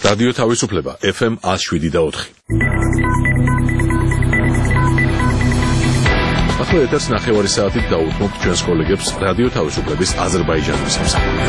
რადიო თავისუფლება FM 107.4. ახლა ეთერს ნახევარი საათით დაუთმობთ ჩვენს კოლეგებს რადიო თავისუფლების აზერბაიჯანის სამსახურში.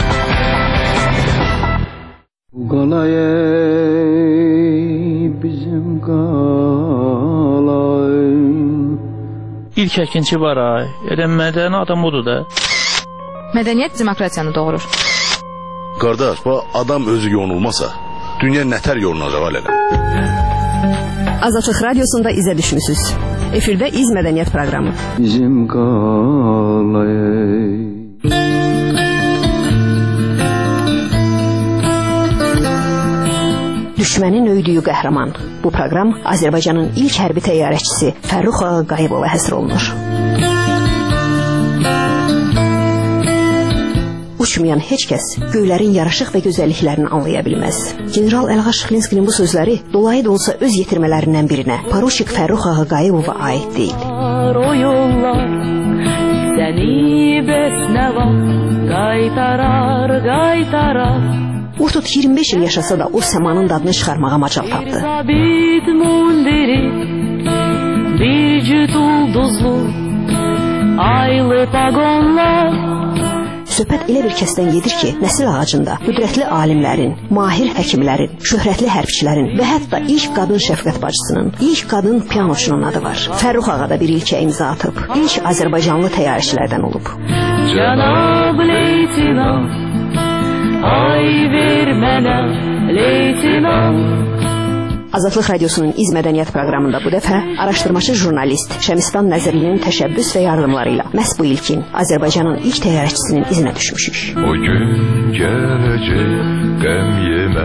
İlk əkinçi var ay. Mədəni adam odur da. Mədəniyyət demokratiyanı doğurur. Qardaş, bu adam özü yonulmasa, dünya nətər yolunacaq hələ? Azadlıq Radiosunda izə düşmüsünüz. Efirdə İz Mədəniyyət proqramı. Bizim qalayı. Düşmənin öydüyü qəhrəman. Bu proqram Azərbaycanın ilk hərbi təyyarəçisi Fərrux Ağaqayıbova həsr olunur. Uçmayan heç kəs göylərin yaraşıq və gözəlliklərini anlaya bilməz. General Əlğa Şıxlinskinin bu sözləri dolayı da olsa öz yetirmələrindən birinə Poruçik Fərrux Ağaqayıbova aid deyil. O yollar səni bəsnəva qaytarar. Urtut 25 il yaşasa da o səmanın dadını çıxarmağa macal tapdı. Bir cüt ulduzlu aylı pagonlar. Söhbət elə bir kəsdən gedir ki, nəsil ağacında qüdrətli alimlərin, mahir həkimlərin, şöhrətli hərbçilərin və hətta ilk qadın şəfqət bacısının, ilk qadın pianoçunun adı var. Fərrux ağa da bir ilkə imza atıb, ilk Azərbaycanlı təyyarəçilərdən olub. Cənab leytinant, ay ver mənə leytinant. Azadlıq Radiosunun İz Mədəniyyət proqramında bu dəfə araşdırmaçı jurnalist Şəmistan Nəzərlinin təşəbbüs və yardımlarıyla məhz bu ilkin Azərbaycanın ilk təyyarəçisinin izinə düşmüşük. O gün gələcək, qəm yemə.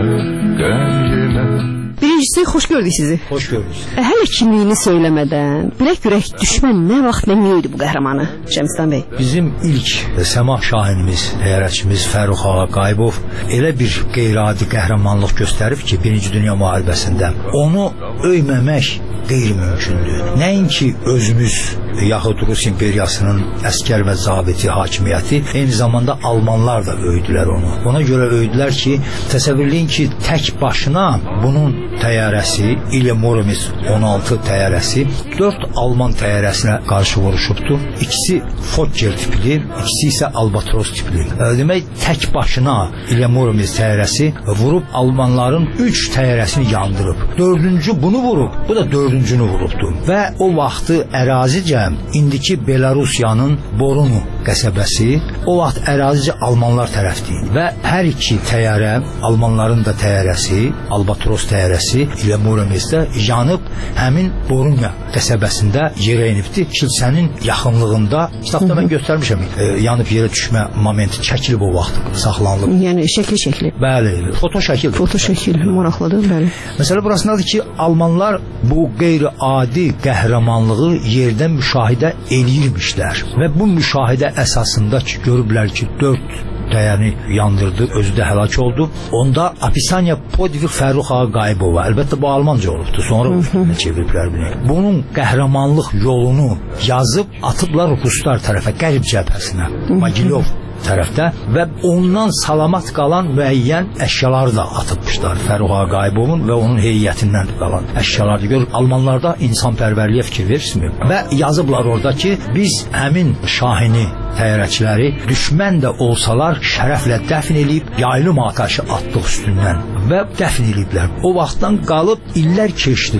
Birincisi, xoş gördük sizi. Xoş gördük. Hələ kimliyini söyləmədən, bilək-görək düşmən nə vaxt nə niyə idi bu qəhrəmanı, Şəmistan bəy? Bizim ilk səmah şahinimiz, təyyarəçimiz Fərrux Ağaqayıbov elə bir qeyri-adi qəhrəmanlıq göstərib ki, Birinci Dünya müharibəsində onu öyməmək qeyri-mümkündür. Nəinki özümüz yaxud Rus imperiyasının əskər və zabiti hakimiyyəti, eyni zamanda Almanlar da öydülər onu. Ona görə öydülər ki, təsəvvürləyin ki, tək başına bunun təyyarəsi, İle Muromets 16 təyyarəsi 4 Alman təyyarəsinə qarşı vuruşubdur. İkisi Fokker tipli, ikisi isə Albatros tipli. Demək, tək başına İle Muromets təyyarəsi vurub Almanların 3 təyyarəsini yandırıb. 4-cü bunu vurub, bu da 4-cünü vurubdur. Və o vaxtı ərazicə indiki Belarusiyanın Borunu qəsəbəsi o vaxt ərazicə Almanlar tərəfdir və hər iki təyyarə, Almanların da təyyarəsi, Albatros təyyarəsi ilə Murometsdə yanıb həmin Borunya qəsəbəsində yerə inibdir. Kilsənin yaxınlığında, kitabda mən göstərmişəm, yanıb yerə düşmə momenti çəkilib o vaxt, saxlanılıb. Yəni şəkli. Bəli, foto şəkil, maraqlıdır, bəli. Məsələ burasındadır ki, Almanlar bu qeyri-adi qəhrəmanlığı yerdən müşahidə eləyirmişlər və bu müşahidə əsasında ki, görüblər ki, 4 təyyarəni yandırdı, özü də həlak oldu. Onda Apisaniya Podvig Fərrux Ağaqayıbova, əlbəttə bu Almanca olubdur, sonra çeviriblər bunu. Bunun qəhrəmanlıq yolunu yazıb atıblar Ruslar tərəfə, Qərib cəbhəsinə, Magilov tərəfdə və ondan salamat qalan müəyyən əşyaları da atıbmışlar Fərrux Ağaqayıbovun və onun heyətindən qalan əşyaları görür. Almanlarda insanpərvərliyə fikir verirsiniz və yazıblar orada ki, biz həmin şahini təyyarəçiləri düşmən də olsalar şərəflə dəfn edib yaylım atəşi atdıq üstündən və dəfn ediblər. O vaxtdan qalıb illər keçdi.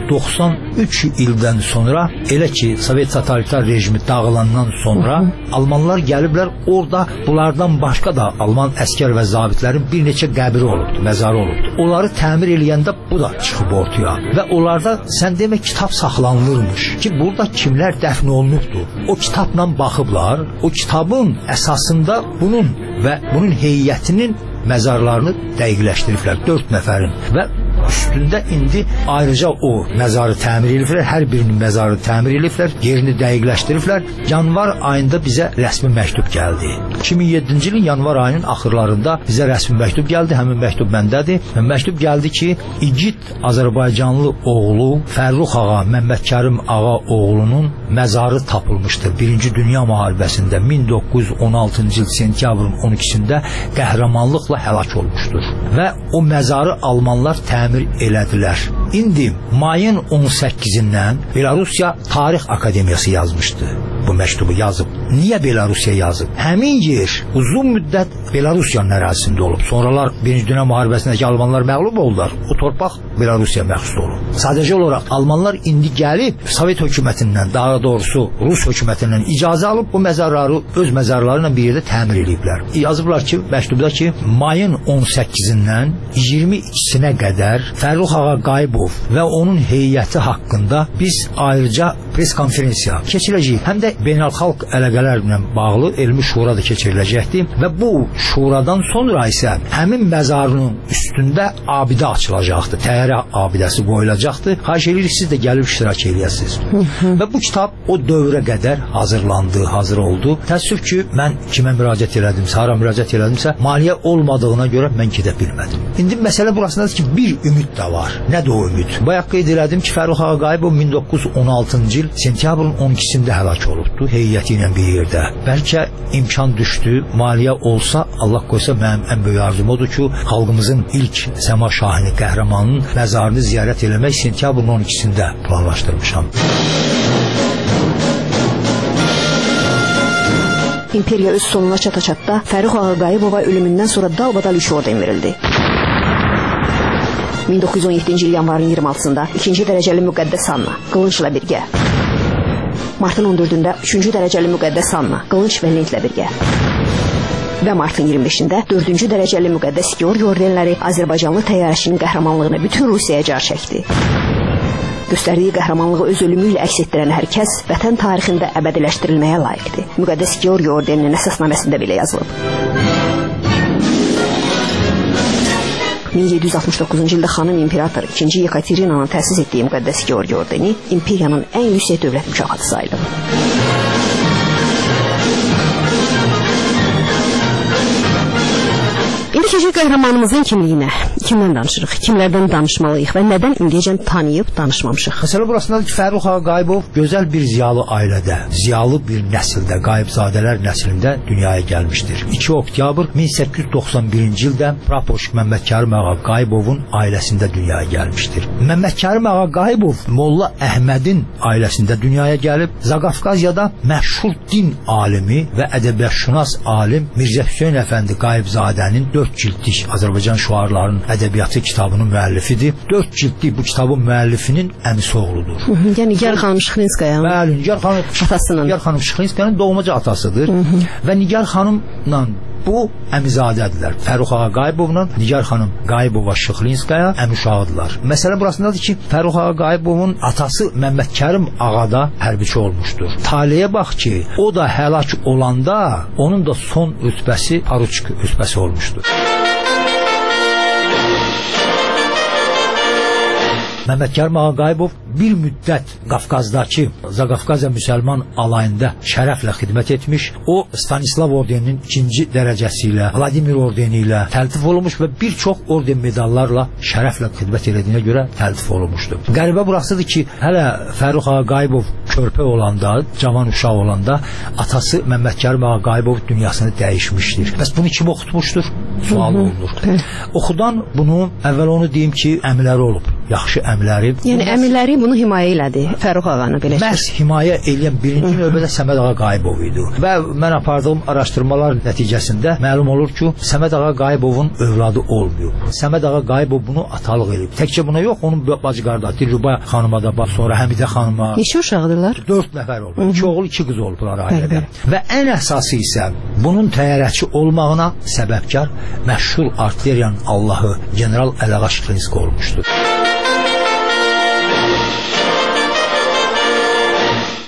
93 ildən sonra elə ki Sovet totalitar rejimi dağılandan sonra Almanlar gəliblər, orada bunlardan başqa da Alman əskər və zabitlərin bir neçə qəbri olubdu, məzarı olubdu. Onları təmir eləyəndə bu da çıxıb ortaya və onlarda sən demə kitab saxlanılırmış ki, burada kimlər dəfn olunubdu. O kitabla baxıblar, o kitabın əsasında bunun və bunun heyətinin məzarlarını dəqiqləşdiriblər, 4 nəfərin və üstündə indi ayrıca o məzarı təmir ediblər, hər birinin məzarı təmir ediblər, yerini dəqiqləşdiriblər. Yanvar ayında bizə rəsmi məktub gəldi. 2007-ci ilin yanvar ayının axırlarında bizə rəsmi məktub gəldi. Həmin məktub məndədir. Məktub gəldi ki, igid Azərbaycanlı oğlu Fərrux ağa, Məmmədkərim ağa oğlunun məzarı tapılmışdır. 1-ci Dünya müharibəsində 1916-cı il sentyabrın 12-sində qəhrəmanlıqla həlak olmuşdur. Və o məzarı almanlar təmir elədilər. İndi mayın 18-dən Belarusiya Tarix Akademiyası yazmışdı. Bu məktubu yazıb. Niyə Belarusiya yazıb? Həmin yer uzun müddət Belarusiyanın ərazisində olub. Sonralar 1-ci Dünya müharibəsindəki almanlar məğlub oldular. O torpaq Belarusiya məxsus olub. Sadəcə olaraq almanlar indi gəlib Sovet hökumətindən, daha doğrusu Rus hökumətindən icazə alıb bu məzarları öz məzarları ilə bir yerdə təmir ediblər. Yazıblar ki, məktubda ki, mayın 18-dən 22-sinə qədər Fərrux ağa Qayıbov və onun heyəti haqqında biz ayrıca pres konferensiya keçirəcəyik. Həm də beynəlxalq əlaqələrlə bağlı elmi şura da keçiriləcəkdir və bu şuradan sonra isə həmin məzarının üstündə abidə açılacaqdır. Təyyarə abidəsi qoyulacaqdır. Xahiş edirik siz də gəlib iştirak edəsiniz. Və bu kitab o dövrə qədər hazırlandı, hazır oldu. Təəssüf ki, mən kimə müraciət elədimsə, hara müraciət elədimsə, maliyyə olmadığına görə mən gedə bilmədim. İndi məsələ burasındadır ki, bir ümid də var. Nədir o ümid? Bayaq qeyd elədim ki, Fərrux ağa Qayıbov 1916-cı il sentyabrın 12-sində həlak olubdu, heyəti ilə bir yerdə. Bəlkə imkan düşdü, maliyyə olsa, Allah qoysa mənim ən böyük arzum odur ki, xalqımızın ilk Səma Şahini qəhrəmanının məzarını ziyarət eləmək sentyabrın 12-sində planlaşdırmışam. İmperiya öz sonuna çata-çatda Fərrux ağa Qayıbova ölümündən sonra dalbadal 3 orden verildi. 1917-ci il yanvarın 26-sında 2-ci dərəcəli müqəddəs Anna, qılıncla birgə. Martın 14-də 3-cü dərəcəli müqəddəs Anna, qılınc və lentlə birgə. Və martın 25-də 4-cü dərəcəli müqəddəs Georgi ordenləri Azərbaycanlı təyyarəçinin qəhrəmanlığını bütün Rusiyaya car çəkdi. Göstərdiyi qəhrəmanlığı öz ölümü ilə əks etdirən hər kəs vətən tarixində əbədiləşdirilməyə layiqdir. Müqəddəs Georgi ordeninin əsasnaməsində belə yazılıb. 1769-cu ildə xanım imperator 2. Yekaterinanın təsis etdiyi müqəddəs Georgi ordeni imperiyanın ən yüksək dövlət mükafatı sayılıb. İndi keçək qəhrəmanımızın kimliyinə. Kimdən danışırıq, kimlərdən danışmalıyıq və nədən indiyəcən tanıyıb danışmamışıq? Məsələ burasındadır ki, Fərrux ağa Qayıbov gözəl bir ziyalı ailədə, ziyalı bir nəsildə, Qayıbzadələr nəslində dünyaya gəlmişdir. 2 oktyabr 1891-ci ildə Prapoşk Məmmədkərim ağa Qayıbovun ailəsində dünyaya gəlmişdir. Məmmədkərim ağa Qayıbov Molla Əhmədin ailəsində dünyaya gəlib, Zaqafqaziyada məşhur din alimi və ədəbiyyatşünas alim Mirzə Hüseyn Əfəndi Qayıbzadənin 4 cildlik Azərbaycan şüarlarının ədəbiyyatı kitabının müəllifidir. 4 cildlik bu kitabın müəllifinin əmisi oğludur. Yəni Nigar xanım Şıxlinskaya. Bəli, Nigar xanım atasının. Nigar xanım Şıxlinskayanın doğmaca atasıdır. Və Nigar xanımla bu əmizadədirlər. Fərrux ağa Qayıbovla Nigar xanım Qayıbova Şıxlinskaya əmişağıdırlar. Məsələ burasındadır ki, Fərrux ağa Qayıbovun atası Məmmədkərim ağa da hərbiçi olmuşdur. Taleyə bax ki, o da həlak olanda onun da son rütbəsi poruçik rütbəsi olmuşdur. Məmmədkərim ağa Qayıbov bir müddət Qafqazdakı Zaqafqaziya müsəlman alayında şərəflə xidmət etmiş. O Stanislav ordeninin 2-ci dərəcəsi ilə, Vladimir ordeni ilə təltif olunmuş və bir çox orden medallarla şərəflə xidmət etdiyinə görə təltif olunmuşdur. Qəribə burasıdır ki, hələ Fərrux ağa Qayıbov körpə olanda, cavan uşaq olanda atası Məmmədkərim ağa Qayıbov dünyasını dəyişmişdir. Bəs bunu kim oxutmuşdur? Sual olunur. Oxudan bunu, əvvəl onu deyim ki, əmiləri olub. Yaxşı əmiləri. Yəni əmiləri bunu himayə elədi Fərrux ağanı belə. Məhz himayə eləyən birinci növbədə Səməd ağa Qayıbov idi. Və mən apardığım araşdırmalar nəticəsində məlum olur ki, Səməd ağa Qayıbovun övladı olmuyor. Səməd ağa Qayıbov bunu atalıq eləyib. Təkcə buna yox, onun bacı qardaşı Dilruba xanıma da bax, sonra Həmidə xanıma. Neçə uşaqdırlar? 4 nəfər olub. 2 oğul, 2 qız olublar ailədə. Və ən əsası isə bunun təyyarəçi olmağına səbəbkar məşhur artilleriyanın Allahı general Əlağa Şıxlinski olmuşdur.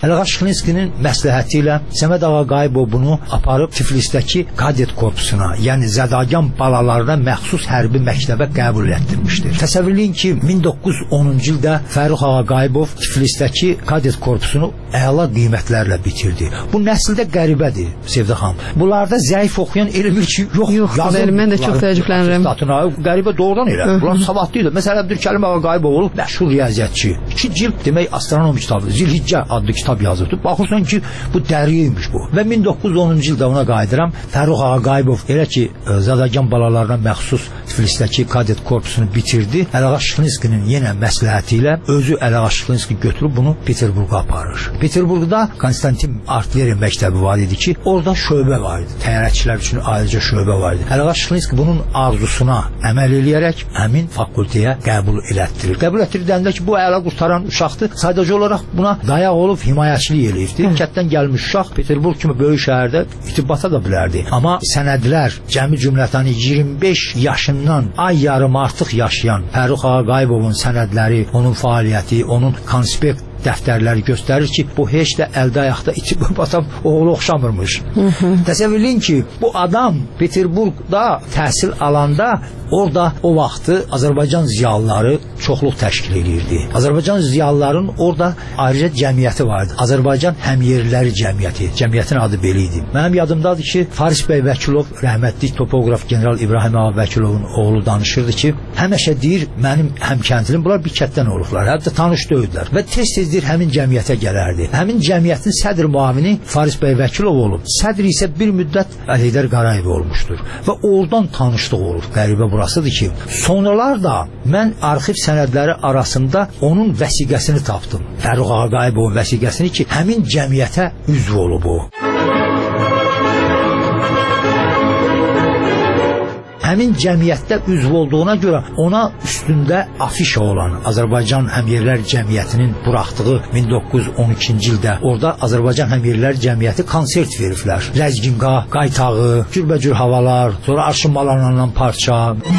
Ələğa Şıxlinskinin məsləhəti ilə Səməd Ağa Qayıbov bunu aparıb Tiflisdəki kadet korpusuna, yəni zədagan balalarına məxsus hərbi məktəbə qəbul etdirmişdir. Təsəvvürləyin ki, 1910-cu ildə Fərrux Ağa Qayıbov Tiflisdəki kadet korpusunu əla qiymətlərlə bitirdi. Bu nəsildə qəribədir, Sevdə xanım. Bunlarda zəif oxuyan elmir ki, yox. Mən də çox təəccüblənirəm. Qəribə doğrudan elə. Bunlar savadlı idi. Məsələn, Əbdülkərim Ağa Qayıbov olub məşhur riyaziyyatçı. 2 cild demək astronom kitabı, Zilhiccə adlı kitab yazıbdı. Baxırsan ki, bu dəriymiş bu. Və 1910-cu ildə ona qayıdıram. Fərrux Ağa Qayıbov elə ki, zədagan balalarına məxsus Tiflisdəki kadet korpusunu bitirdi. Ələğa Şıxlinskinin yenə məsləhəti ilə özü Ələğa Şıxlinski götürüb bunu Peterburqa aparır. Peterburqda Konstantin Artleri məktəbi var idi ki, orada şöbə var idi. Təyyarəçilər üçün ayrıca şöbə var idi. Ələğa Şıxlinski bunun arzusuna əməl eləyərək həmin fakültəyə qəbul elətdirir. Qəbul etdirdəndə ki, bu əla qurtaran uşaqdır. Sadəcə olaraq buna dayaq olub himayəçilik eləyibdi. Kətdən gəlmiş uşaq Peterburq kimi böyük şəhərdə itibata da bilərdi. Amma sənədlər cəmi cümlətəni 25 yaşından ay yarım artıq yaşayan Fərrux Ağa Qayıbovun sənədləri, onun fəaliyyəti, onun konspekt dəftərləri göstərir ki, bu heç də əldə ayaqda itibata oğlu oxşamırmış. Təsəvvürləyin ki, bu adam Peterburqda təhsil alanda orada o vaxtı Azərbaycan ziyalıları çoxluq təşkil edirdi. Azərbaycan ziyalıların orada ayrıca cəmiyyəti vardı. Azərbaycan Həmyerliləri Cəmiyyəti. Cəmiyyətin adı belə idi. Mənim yadımdadır ki, Faris bəy Vəkilov, rəhmətli topoqraf general İbrahim Ağa Vəkilovun oğlu danışırdı ki, həmişə deyir, mənim həmkəndlim, bunlar bir kətdən olublar, hətta tanış döyüdülər və tez-tezdir həmin cəmiyyətə gələrdi. Həmin cəmiyyətin sədr müavini Faris bəy Vəkilov olub. Sədr isə bir müddət Heydər Qarayev olmuşdur və oradan tanışlıq olub. Qəribə burasıdır ki, sonralar da mən arxiv sənədləri arasında onun vəsiqəsini tapdım. Fərrux Ağa Qayıbovun vəsiqəsini ki, həmin cəmiyyətə üzv olub o. Həmin cəmiyyətdə üzv olduğuna görə ona üstündə afişa olan Azərbaycan Həmyerlər Cəmiyyətinin buraxdığı 1912-ci ildə orada Azərbaycan Həmyerlər Cəmiyyəti konsert veriblər. Ləzginqa, qaytağı, cürbəcür havalar, sonra arşınmalarla parça.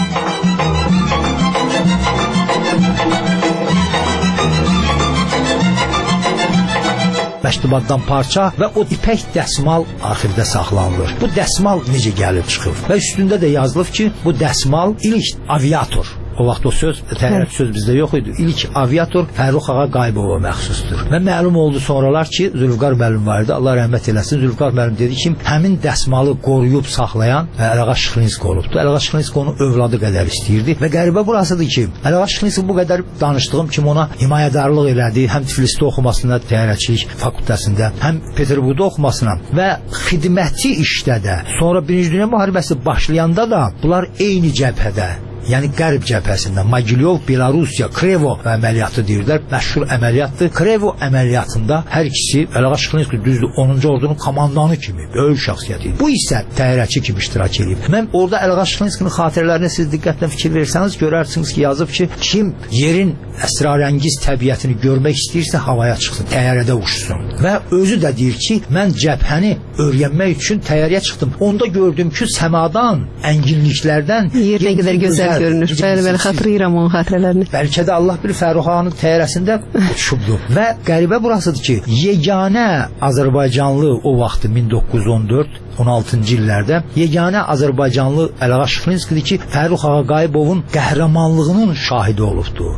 Məktubdan parça və o ipək dəsmal arxivdə saxlanılır. Bu dəsmal necə gəlib çıxıb? Və üstündə də yazılıb ki, bu dəsmal ilk aviator. O vaxt o söz, təyyarəçi söz bizdə yox idi. İlk aviator Fərrux Ağa Qayıbova məxsusdur. Və məlum oldu sonralar ki, Zülfüqar müəllim var idi. Allah rəhmət eləsin. Zülfüqar müəllim dedi ki, həmin dəsmalı qoruyub saxlayan Ələğa Şıxlinski olubdu. Ələğa Şıxlinski onu övladı qədər istəyirdi və qəribə burasıdır ki, Ələğa Şıxlinski bu qədər danışdığım kimi ona himayədarlıq elədi. Həm Tiflisdə oxumasına, təyyarəçilik fakültəsində, həm Peterburqda oxumasına və xidməti işdə də. Sonra Birinci Dünya müharibəsi başlayanda da bunlar eyni cəbhədə, yəni Qərb cəbhəsində Mogilyov, Belarusiya, Krevo əməliyyatı deyirlər. Məşhur əməliyyatdır. Krevo əməliyyatında hər ikisi Ələğa Şıxlinski düzdür 10-cu ordunun komandanı kimi böyük şəxsiyyət idi. Bu isə təyyarəçi kimi iştirak edib. Mən orada Ələğa Şıxlinskinin xatirələrinə siz diqqətlə fikir versəniz görərsiniz ki, yazıb ki, kim yerin əsrarəngiz təbiətini görmək istəyirsə havaya çıxsın, təyyarədə uçsun. Və özü də deyir ki, mən cəbhəni öyrənmək üçün təyyarəyə çıxdım. Onda gördüm ki, səmadan, ənginliklərdən yer nə qədər gözəl görünür. Bəli, xatırlayıram onun xatirələrini. Bəlkə də Allah bilir Fərrux Ağanın təyyarəsində uçubdu. Və qəribə burasıdır ki, yeganə Azərbaycanlı o vaxtı 1914-16-cı illərdə yeganə Azərbaycanlı Ələğa Şıxlinskidir ki, Fərrux Ağa Qayıbovun qəhrəmanlığının şahidi olubdu.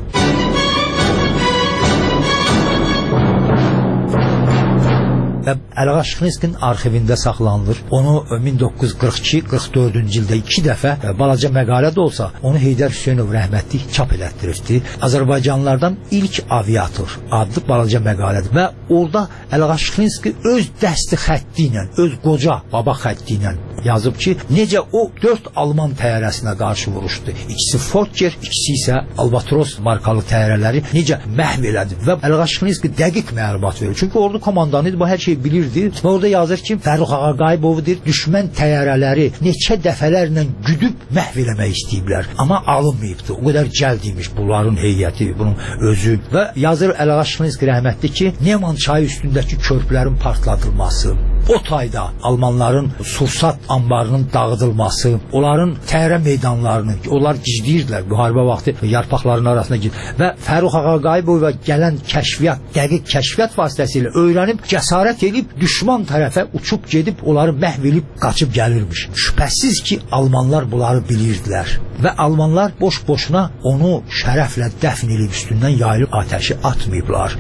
Və Ələğa Şıxlinskinin arxivində saxlanılır. Onu 1942-44-cü ildə 2 dəfə balaca məqalə də olsa, onu Heydər Hüseynov rəhmətli çap elətdiribdi. Azərbaycanlılardan ilk aviator adlı balaca məqalədir. Və orada Ələğa Şıxlinski öz dəsti xətti ilə, öz qoca baba xətti ilə yazıb ki, necə o 4 Alman təyyarəsinə qarşı vuruşdu. İkisi Fokker, ikisi isə Albatros markalı təyyarələri necə məhv elədi. Və Ələğa Şıxlinski dəqiq məlumat verir. Çünki ordu komandanı idi, bu hər şey bilirdi. Və orada yazır ki, Fərrux Ağa Qayıbovu deyir, düşmən təyyarələri neçə dəfələrlə güdüb məhv eləmək istəyiblər. Amma alınmayıbdı. O qədər cəld imiş bunların heyəti, bunun özü. Və yazır Ələğa Şıxlinski rəhmətli ki, Neman çayı üstündəki körpülərin partladılması, o tayda Almanların sursat anbarının dağıdılması, onların təhrə meydanlarını, onlar gizləyirdilər müharibə vaxtı yarpaqların arasına və Fərrux Ağaqayıbova gələn kəşfiyyat, dəqiq kəşfiyyat vasitəsilə öyrənib, cəsarət edib düşman tərəfə uçub gedib, onları məhv edib qaçıb gəlirmiş. Şübhəsiz ki, Almanlar bunları bilirdilər və Almanlar boş-boşuna onu şərəflə dəfn edib üstündən yayılıb atəşi atmayıblar.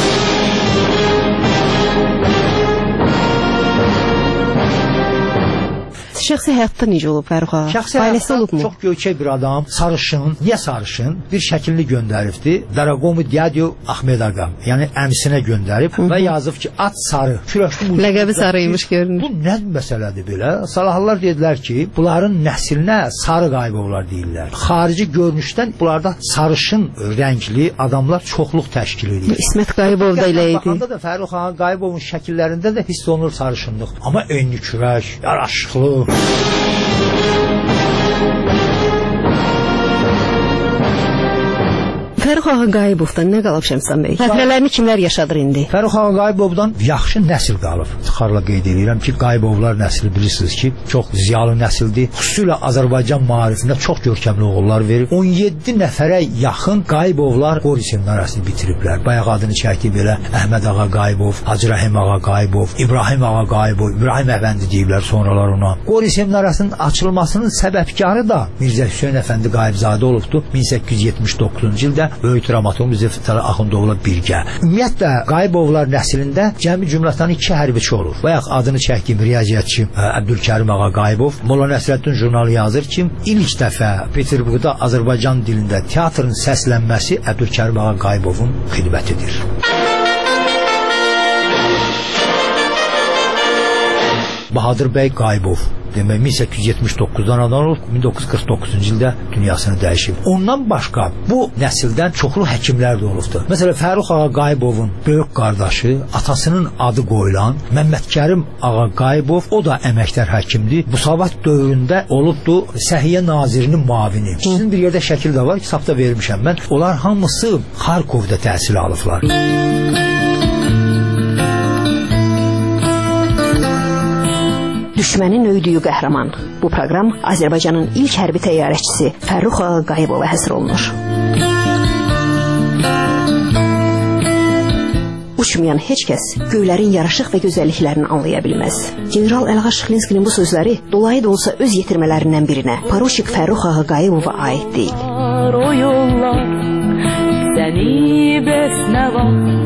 Şəxsi həyatda necə olub Fərrux ağa? Şəxsi Ailəsi olubmu? Çox göyçək bir adam, sarışın, niyə sarışın? Bir şəkilli göndəribdi. Daragomu Diyadyo Ahmed ağa, yəni əmisinə göndərib və yazıb ki, at sarı. Ləqəbi sarıymış görünür. Bu nə məsələdir belə? Salahallar dedilər ki, bunların nəslinə sarı Qayıbovlar deyirlər. Xarici görünüşdən bunlarda sarışın rəngli adamlar çoxluq təşkil edir. İsmət Qayıbov da elə idi. Baxanda da Fərrux Ağaqayıbovun şəkillərində də hiss olunur sarışınlıq. Amma enli kürək, yaraşıqlı. Fərrux Ağaqayıbovdan nə qalıb Şəmstan bəy? Xatirələrini kimlər yaşadır indi? Fərrux Ağaqayıbovdan yaxşı nəsil qalıb. İftixarla qeyd edirəm ki, Qayıbovlar nəsli bilirsiniz ki, çox ziyalı nəsildir. Xüsusilə Azərbaycan maarifində çox görkəmli oğullar verib. 17 nəfərə yaxın Qayıbovlar Qori seminariyasını bitiriblər. Bayaq adını çəkdi belə Əhməd Ağaqayıbov, Hacı Rəhim Ağaqayıbov, İbrahim Ağaqayıbov, İbrahim Əfəndi deyiblər sonralar ona. Qori seminariyasının açılmasının səbəbkarı da Mirzə Hüseyn Əfəndi Qayıbzadə olubdu. 1879-cu ildə böyük dramaturq Mirzə Fətəli Axundovla birgə. Ümumiyyətlə Qayıbovlar nəslində cəmi cümlətən 2 hərbiçi olur. Bayaq adını çəkdiyim riyaziyyatçı Əbdülkərim Ağaqayıbov Molla Nəsrəddin jurnalı yazır ki, ilk dəfə Peterburqda Azərbaycan dilində teatrın səslənməsi Əbdülkərim Ağaqayıbovun xidmətidir. Bahadır bəy Qayıbov demək 1879-dan adam olub, 1949-cu ildə dünyasını dəyişib. Ondan başqa bu nəsildən çoxlu həkimlər də olubdur. Məsələn, Fərrux Ağaqayıbovun böyük qardaşı, atasının adı qoyulan Məmmədkərim Ağaqayıbov, o da əməkdar həkimdir. Müsavat dövründə olubdu Səhiyyə Nazirinin müavini. Sizin bir yerdə şəkil də var, kitabda vermişəm mən. Onlar hamısı Xarkovda təhsil alıblar. Düşmənin öydüyü qəhrəman. Bu proqram Azərbaycanın ilk hərbi təyyarəçisi Fərrux Ağaqayıbova həsr olunur. Uçmayan heç kəs göylərin yaraşıq və gözəlliklərini anlaya bilməz. General Əlğa Şıxlinskinin bu sözləri dolayı da olsa öz yetirmələrindən birinə, Paroşik Fərrux Ağaqayıbova aid deyil. O yollar səni bəsnəva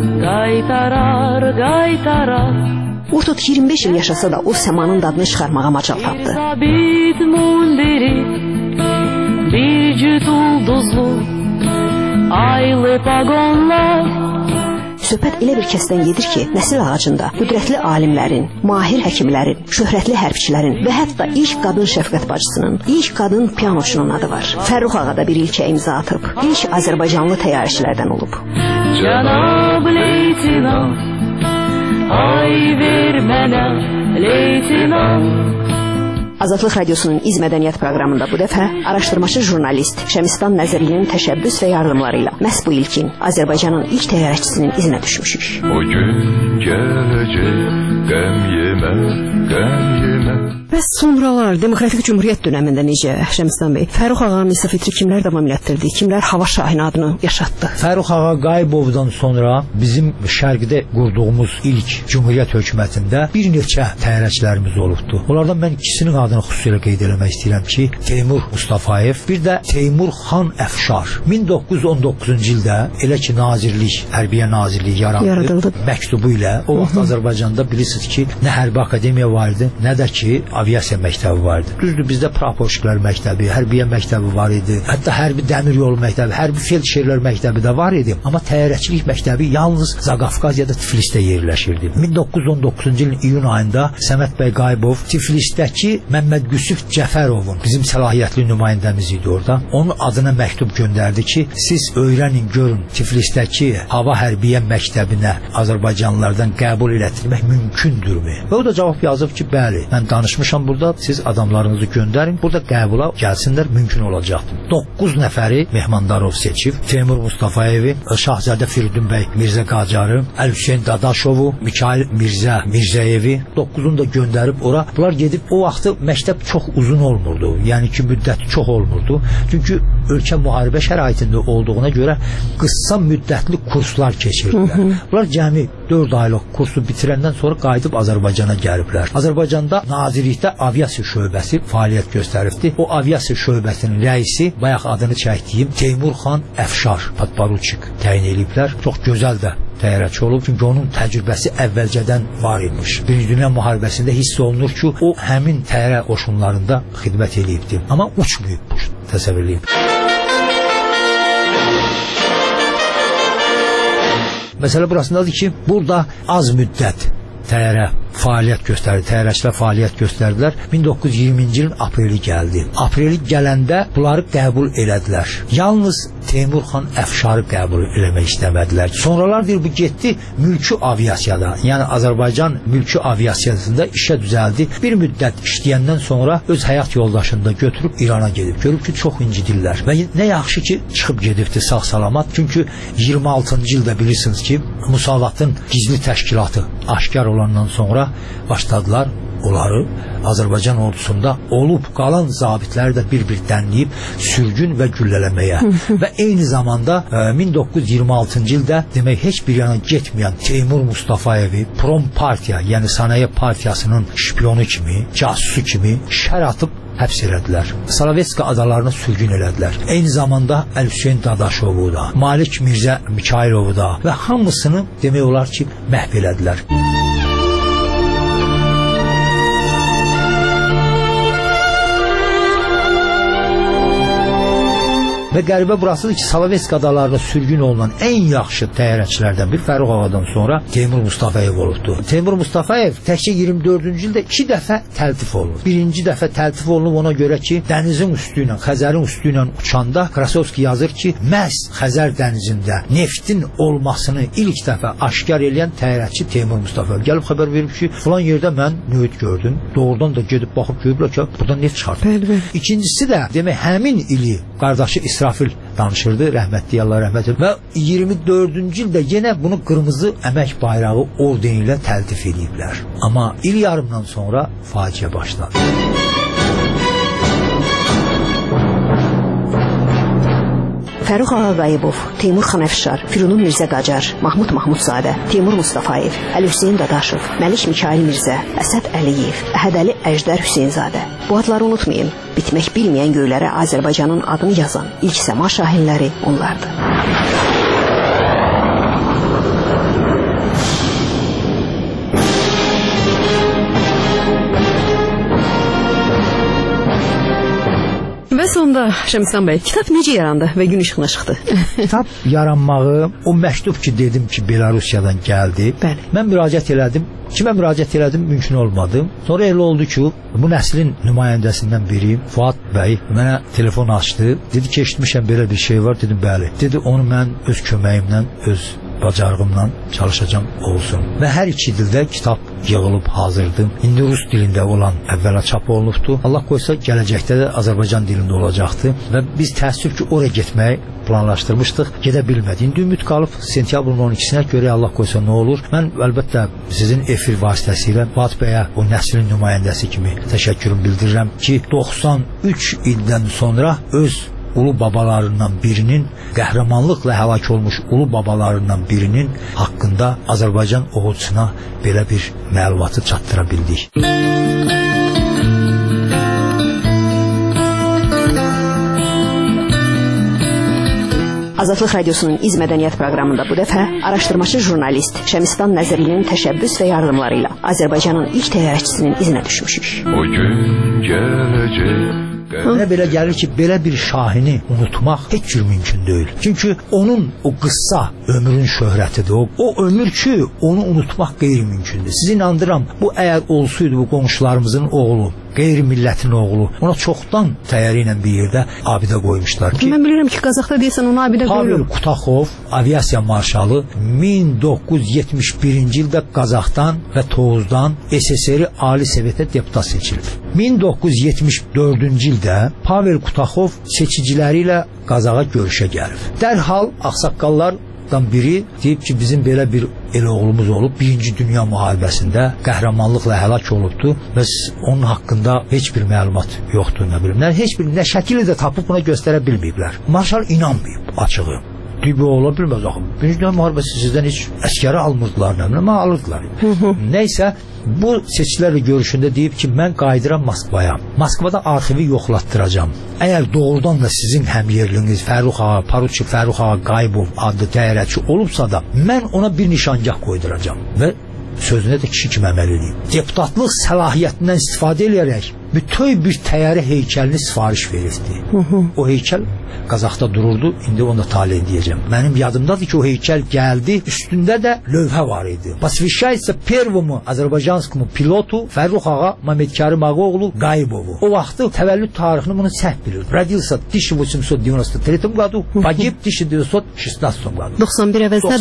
qaytarar. Urtut 25 il yaşasa da o səmanın dadını çıxarmağa macal tapdı. Sabit mundiri, bir cüt ulduzlu, aylı pagonlar. Söhbət elə bir kəsdən gedir ki, nəsil ağacında qüdrətli alimlərin, mahir həkimlərin, şöhrətli hərbçilərin və hətta ilk qadın şəfqət bacısının, ilk qadın pianoçunun adı var. Fərrux ağa da bir ilkə imza atıb, ilk Azərbaycanlı təyyarəçilərdən olub. Cənab leytinant, ay ver mənə leytinant. Azadlıq Radiosunun İz Mədəniyyət proqramında bu dəfə araşdırmaçı jurnalist Şəmistan Nəzərlinin təşəbbüs və yardımlarıyla məhz bu ilkin Azərbaycanın ilk təyyarəçisinin izinə düşmüşük. O gün gələcək, qəm yemə, qəm yemə. Bəs sonralar Demokratik Cümhuriyyət dönəmində necə Şəmistan bəy? Fərrux ağanın Misafir fitri kimlər davam elətdirdi? Kimlər Hava Şahin adını yaşatdı? Fərrux Ağaqayıbovdan sonra bizim şərqdə qurduğumuz ilk Cümhuriyyət hökumətində bir neçə təyyarəçilərimiz olubdu. Onlardan mən ikisinin adını xüsusilə qeyd eləmək istəyirəm ki, Teymur Mustafayev, bir də Teymur Xan Əfşar. 1919-cu ildə elə ki Nazirlik, Hərbiyə Nazirliyi yaradıldı. Məktubu ilə o vaxt Azərbaycanda bilirsiniz ki, nə hərbi akademiya var idi, nə də ki aviasiya məktəbi var idi. Düzdür, bizdə praporçilər məktəbi, hərbiyə məktəbi var idi. Hətta hərbi dəmir yolu məktəbi, hərbi feldşerlər məktəbi də var idi. Amma təyyarəçilik məktəbi yalnız Zaqafqaziyada Tiflisdə yerləşirdi. 1919-cu ilin iyun ayında Səməd bəy Qayıbov Tiflisdəki Məmməd Qüsüf Cəfərovun, bizim səlahiyyətli nümayəndəmiz idi orada. Onun adına məktub göndərdi ki, siz öyrənin, görün Tiflisdəki hava hərbiyə məktəbinə Azərbaycanlılardan qəbul elətdirmək mümkündürmü? Və o da cavab yazıb ki, bəli, mən danışmışam mən burada, siz adamlarınızı göndərin, burada qəbula gəlsinlər, mümkün olacaqdır. 9 nəfəri Mehmandarov seçib, Teymur Mustafayevi, Şahzadə Firidun bəy Mirzə Qacarı, Əl-Hüseyn Dadaşovu, Mikail Mirzəyevi 9'unu da göndərib ora. Bunlar gedib, o vaxtı məktəb çox uzun olmurdu, yəni ki müddəti çox olmurdu. Çünki ölkə müharibə şəraitində olduğuna görə qısa müddətli kurslar keçirdilər. Bunlar cəmi 4 aylıq kursu bitirəndən sonra qayıdıb Azərbaycana gəliblər. Azərbaycanda nazirlikdə aviasiya şöbəsi fəaliyyət göstəribdi. O aviasiya şöbəsinin rəisi, bayaq adını çəkdiyim Teymurxan Əfşar podporuçik təyin ediblər. Çox gözəl də təyyarəçi olub, çünki onun təcrübəsi əvvəlcədən var imiş. Birinci Dünya müharibəsində hiss olunur ki, o həmin təyyarə qoşunlarında xidmət edibdi. Amma uçmayıb, təsəvvür edib. Məsələ burasındadır ki, burada az müddət təyyarə fəaliyyət göstərdi, təyyarəçilər fəaliyyət göstərdilər. 1920-ci ilin apreli gəldi. Apreli gələndə bunları qəbul elədilər. Yalnız Teymurxan Əfşarı qəbul eləmək istəmədilər. Sonralar deyir, bu getdi mülki aviasiyada, yəni Azərbaycan mülki aviasiyasında işə düzəldi. Bir müddət işləyəndən sonra öz həyat yoldaşını da götürüb İrana gedib. Görüb ki, çox incidirlər. Və nə yaxşı ki, çıxıb gedibdi sağ-salamat. Çünki 26-cı ildə bilirsiniz ki, Musavatın gizli təşkilatı aşkar olandan sonra başladılar onları Azərbaycan ordusunda olub qalan zabitləri də bir-bir dənləyib sürgün və güllələməyə. Və eyni zamanda 1926-cı ildə demək heç bir yana getməyən Teymur Mustafayevi Prom Partiya, yəni Sənaye Partiyasının şpionu kimi, casusu kimi şər atıb həbs elədilər. Salavetska adalarına sürgün elədilər. Eyni zamanda Əl-Hüseyn Dadaşovu da, Malik Mirzə Mikailovu da və hamısını demək olar ki, məhv elədilər. Və qəribə burasıdır ki, Salavetska adalarında sürgün olunan ən yaxşı təyyarəçilərdən bir Fərrux Ağadan sonra Teymur Mustafayev olubdu. Teymur Mustafayev təkcə 24-cü ildə 2 dəfə təltif olunur. Birinci dəfə təltif olunub ona görə ki, dənizin üstü ilə, Xəzərin üstü ilə uçanda Krasovski yazır ki, məhz Xəzər dənizində neftin olmasını ilk dəfə aşkar eləyən təyyarəçi Teymur Mustafayev. Gəlib xəbər verib ki, filan yerdə mən nüvit gördüm. Doğrudan da gedib baxıb görüblər ki, buradan neft çıxartır. İkincisi də demək həmin ili qardaşı İsrafil danışırdı, rəhmətli Allah rəhmət etsin. Və 24-cü ildə yenə bunu qırmızı əmək bayrağı ordeni ilə təltif ediblər. Amma il yarımdan sonra faciə başladı. Fərrux Ağa Qayıbov, Teymurxan Əfşar, Firunun Mirzə Qacar, Mahmud Mahmudzadə, Teymur Mustafayev, Əl-Hüseyn Dadaşov, Məlik Mikail Mirzə, Əsəd Əliyev, Əhədəli Əjdər Hüseynzadə. Bu adları unutmayın. Bitmək bilməyən göylərə Azərbaycanın adını yazan ilk səma şahinləri onlardır. Və sonda Şəmslan bəy, kitab necə yarandı və gün işığına çıxdı? Kitab yaranmağı, o məktub ki, dedim ki, Belarusiyadan gəldi. Bəli. Mən müraciət elədim. Kimə müraciət elədim, mümkün olmadı. Sonra elə oldu ki, bu nəslin nümayəndəsindən biri, Fuad bəy, mənə telefon açdı. Dedi ki, eşitmişəm belə bir şey var. Dedim, bəli. Dedi, onu mən öz köməyimlə, öz bacarığımla çalışacağım olsun. Və hər iki dildə kitab yığılıb hazırdım. İndi rus dilində olan əvvəla çap olunubdu. Allah qoysa gələcəkdə də Azərbaycan dilində olacaqdı. Və biz təəssüf ki, oraya getməyi planlaşdırmışdıq. Gedə bilmədik. İndi ümid qalıb sentyabrın 12-sinə görə Allah qoysa nə olur. Mən əlbəttə sizin efir vasitəsilə Fuad bəyə o nəslin nümayəndəsi kimi təşəkkürümü bildirirəm ki, 93 ildən sonra öz ulu babalarından birinin, qəhrəmanlıqla həlak olmuş ulu babalarından birinin haqqında Azərbaycan oğulcusuna belə bir məlumatı çatdıra bildik. Azadlıq Radiosunun İz Mədəniyyət proqramında bu dəfə araşdırmacı jurnalist Şəmistan Nəzərlinin təşəbbüs və yardımları ilə Azərbaycanın ilk təyyarəçisinin izinə düşmüşük. O gün gələcək. Mənə belə gəlir ki, belə bir şahini unutmaq heç cür mümkün deyil. Çünki onun o qısa ömrün şöhrətidir. O ömür ki, onu unutmaq qeyri-mümkündür. Sizi inandırıram, bu əgər olsaydı bu qonşularımızın oğlu qeyri-millətin oğlu. Ona çoxdan təyyarə ilə bir yerdə abidə qoymuşlar ki, Mən bilirəm ki, Qazaxda deyəsən onu abidə Pavel qoyulub. Kutaxov, aviasiya marşalı 1971-ci ildə Qazaxdan və Tovuzdan SSR Ali Sovetə deputat seçilib. 1974-cü ildə Pavel Kutaxov seçiciləri ilə Qazaxa görüşə gəlib. Dərhal ağsaqqallardan biri deyib ki, bizim belə bir el oğlumuz olub, 1-ci Dünya müharibəsində qəhrəmanlıqla həlak olubdu və onun haqqında heç bir məlumat yoxdur, nə bilim. Heç bir nə şəkili də tapıb buna göstərə bilməyiblər. Marşal inanmayıb açığı. Deyib, ola bilməz axı. 1-ci Dünya müharibəsi sizdən heç əskəri almırdılar, nə bilim, alırdılar. Nəysə, bu seçkilərlə görüşündə deyib ki, mən qayıdıram Moskvaya. Moskvada arxivi yoxlatdıracam. Əgər doğrudan da sizin həmyerliniz Fərrux ağa, Paruçi Fərrux ağa Qayıbov adlı təyyarəçi olubsa da, mən ona bir nişangah qoyduracam və sözünə də kişi kimi əməl edeyim. Deputatlıq səlahiyyətindən istifadə edərək bütöv bir təyyarə heykəlini sifariş verirdi. O heykəl Qazaxda dururdu, indi onu da talih edəcəm. Mənim yadımdadır ki, o heykəl gəldi, üstündə də lövhə var idi. Посвящается первому azərbaycanskому pilotu Fərrux ağa Məmmədkarim Ağaoğlu Qayıbovu. O vaxtı təvəllüd tarixini bunu səhv bilir. Родился в 1893 году, pogib 1916 году. 91 əvəzdə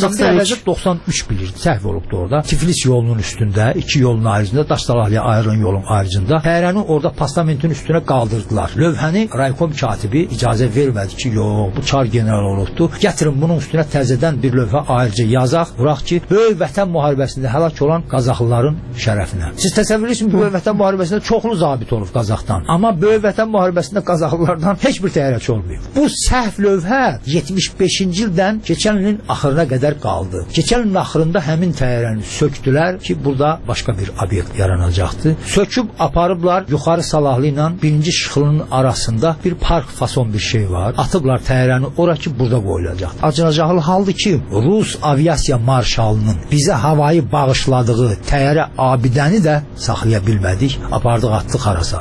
93 bilir. Səhv olubdu orada. Tiflis yolunun üstündə, iki yolun ayrıcında, Daşdalahlıya ayrılan yolun ayrıcında təyyarəni orada postamentin üstünə qaldırdılar. Lövhəni raykom katibi icazə vermədi ki, yox, bu çar general olubdu. Gətirin bunun üstünə təzədən bir lövhə ayrıca yazaq, vuraq ki, böyük vətən müharibəsində həlak olan Qazaxlıların şərəfinə. Siz təsəvvür edirsiniz, böyük vətən müharibəsində çoxlu zabit olub Qazaxdan. Amma böyük vətən müharibəsində Qazaxlılardan heç bir təyyarəçi olmayıb. Bu səhv lövhə 75-ci ildən keçən ilin axırına qədər qaldı. Keçən ilin axırında həmin təyyarəni sökdülər ki, burada başqa bir obyekt yaranacaqdı. Söküb aparıblar yuxarı Salahlı ilə 1-ci Şıxılının arasında bir park fason bir şey var. Atıblar təyyarəni ora ki, burada qoyulacaq. Acınacaqlı haldır ki, Rus aviasiya marşalının bizə havayı bağışladığı təyyarə abidəni də saxlaya bilmədik. Apardıq, atdıq harasa.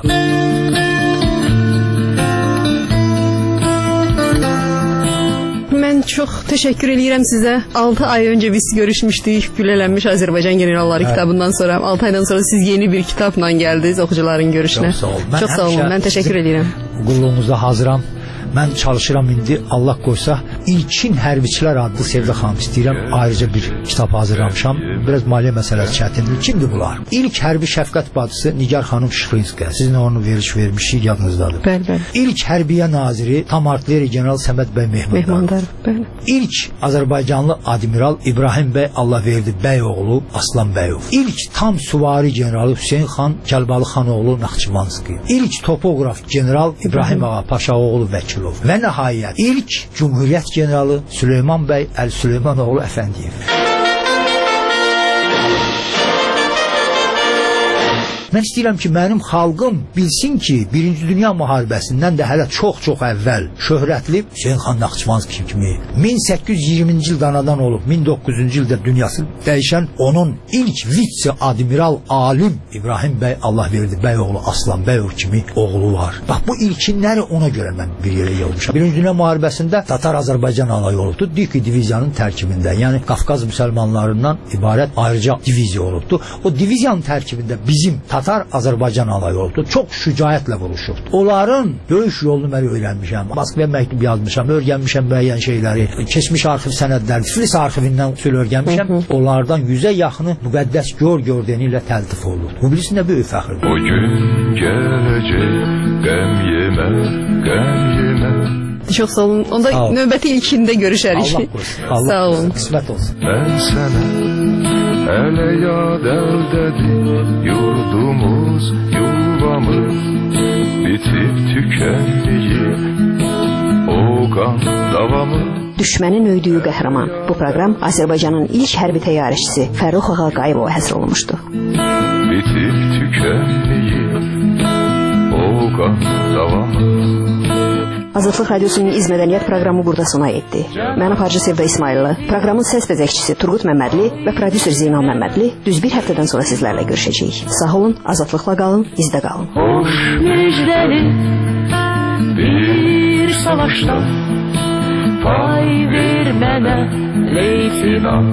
Mən çox təşəkkür edirəm sizə. 6 ay öncə biz görüşmüşdük. Güllələnmiş Azərbaycan generalları kitabından sonra. 6 aydan sonra siz yeni bir kitabla gəldiniz oxucuların görüşünə. Çox sağ olun. Çox sağ olun. Mən təşəkkür edirəm. Qulluğunuzda hazıram. Mən çalışıram indi, Allah qoysa, İlkin Hərbiçilər adlı Sevdə xanım istəyirəm, ayrıca bir kitab hazırlamışam. Biraz maliyyə məsələsi çətindir. Kimdir bunlar? İlk hərbi şəfqət bacısı Nigar xanım Şıxlinskaya. Sizin onu vermişik, yadınızdadır. Bəli. İlk hərbiyə naziri tam artilleri general Səməd bəy Mehmandarov. Bəli. İlk Azərbaycanlı admiral İbrahim bəy Allahverdi bəyoğlu Aslan bəyov. İlk tam süvari generalı Hüseyn xan Kəlbalı xanoğlu Naxçıvanski. İlk topoqraf general İbrahim ağa Paşaoğlu Vəkil. Və nəhayət ilk Cumhuriyyət generalı Süleyman bəy Əl-Süleymanoğlu Əfəndiyev. Mən istəyirəm ki, mənim xalqım bilsin ki, 1-ci Dünya müharibəsindən də hələ çox-çox əvvəl şöhrətli Hüseyn xan Naxçıvanski kimi 1820-ci ildə anadan olub, 1900-cü ildə dünyası dəyişən onun ilk vitse-admiral alim İbrahim bəy Allahverdi bəyoğlu Aslan bəyov kimi oğlu var. Bax, bu ilkinləri ona görə mən bir yerə yığmışam. 1-ci Dünya müharibəsində Tatar Azərbaycan alayı olubdu, Diki diviziyanın tərkibində, yəni Qafqaz müsəlmanlarından ibarət ayrıca diviziya olubdu. O diviziyanın tərkibində bizim Tatar Azərbaycan alayı oldu. Çox şücaətlə vuruşubdu. Onların döyüş yolunu mən öyrənmişəm. Moskvaya məktub yazmışam, öyrənmişəm müəyyən şeyləri. Keçmiş arxiv sənədləri, Tiflis arxivindən usul öyrənmişəm. Onlardan 100-ə yaxını müqəddəs gördeni ilə təltif oldu. Bu bilirsin nə böyük fəxrdir. O gün gələcək, qəm yemə, qəm yemə. Çox sağ olun. Onda növbəti ilkində görüşərik. Allah qoysun. Sağ olun. Qismət olsun. Mən sənə hələ yad əldədir yurdumuz, yuvamız bitib tükənməyib o qan davamız. Düşmənin öydüyü qəhrəman. Bu proqram Azərbaycanın ilk hərbi təyyarəçisi Fərrux ağa Qayıbova həsr olunmuşdu. Bitib tükənməyib o qan davamız. Azadlıq Radiosunun İzmədəniyyət proqramı burada sona etdi. Mən aparıcı Sevda İsmayıllı, proqramın səs bəzəkçisi Turqut Məmmədli və prodüser Zeynal Məmmədli düz bir həftədən sonra sizlərlə görüşəcəyik. Sağ olun, azadlıqla qalın, bizdə qalın. Hoş müjdeli bir savaşta pay ver mənə leytinat.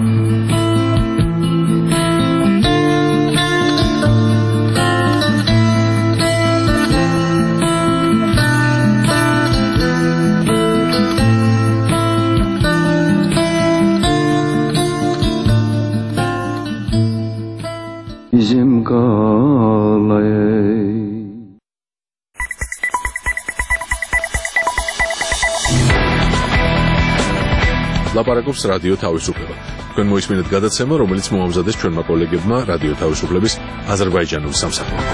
ლაპარაკობს რადიო თავისუფლება. თქვენ მოისმინეთ გადაცემა, რომელიც მოამზადეს ჩვენმა კოლეგებმა რადიო თავისუფლების აზერბაიჯანული სამსახურიდან.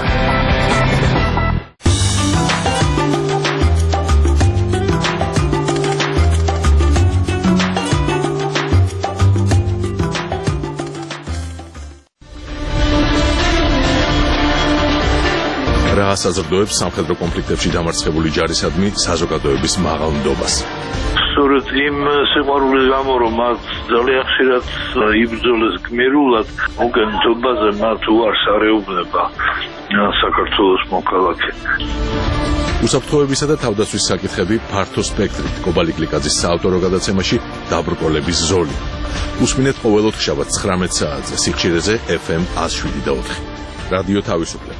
რა საზრდოებს სამხედრო კონფლიქტებში დამარცხებული ჯარისადმი საზოგადოების მაღალ ნდობას. სწორედ იმ სიყვარულის გამო, რომ მათ ძალიან ხშირად იბრძოლეს გმირულად, მოგენთობაზე მათ უარს არეუბნება საქართველოს მოქალაქე. უსაფრთხოებისა და თავდაცვის საკითხები ფართო სპექტრით კობალი გლიკაძის საავტორო გადაცემაში დაბრკოლების ზოლი. უსმინეთ ყოველ ოთხშაბათს 19 საათზე სიხშირეზე FM 107.4. რადიო თავისუფლება.